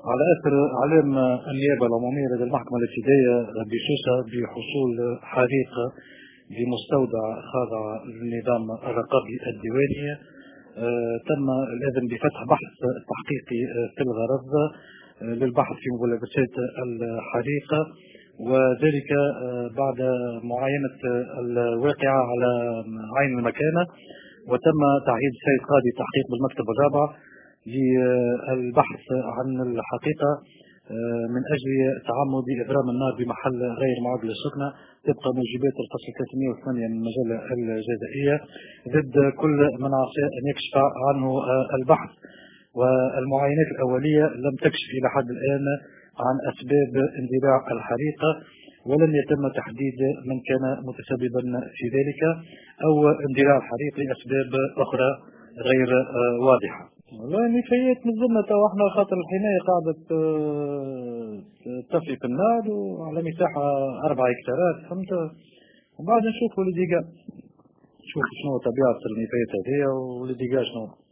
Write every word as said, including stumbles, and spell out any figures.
على اثر اعلام النيابه العموميه لدى المحكمه الابتدائيه بسوسه بحصول حريق بمستودع خاضع للنظام الرقابي الديواني، آه تم الاذن بفتح بحث تحقيقي آه في الغرض آه للبحث في ملابسات الحريق، وذلك آه بعد معاينه الواقعه على عين المكانه، وتم تعهيد السيد قاضي التحقيق بالمكتب الرابع للبحث عن الحقيقة من أجل تعمد إبرام النار بمحل غير معد للسكنة طبق موجبات الفصل ثلاثمئة وثمانية من المجلة الجزائية ضد كل من عسى أن يكشف عنه البحث. والمعاينات الأولية لم تكشف إلى حد الآن عن أسباب اندلاع الحريقة، ولم يتم تحديد من كان متسببا في ذلك أو اندلاع الحريق لأسباب أخرى غير واضحة. والله نفايات مازلنا تو احنا خاطر الحماية قاعدة تطفي في النار وعلى مساحة أربعة هكتارات فهمت، وبعد نشوفوا اللي ديقا نشوف شنو طبيعة النفايات هذه واللي ديقا شنو.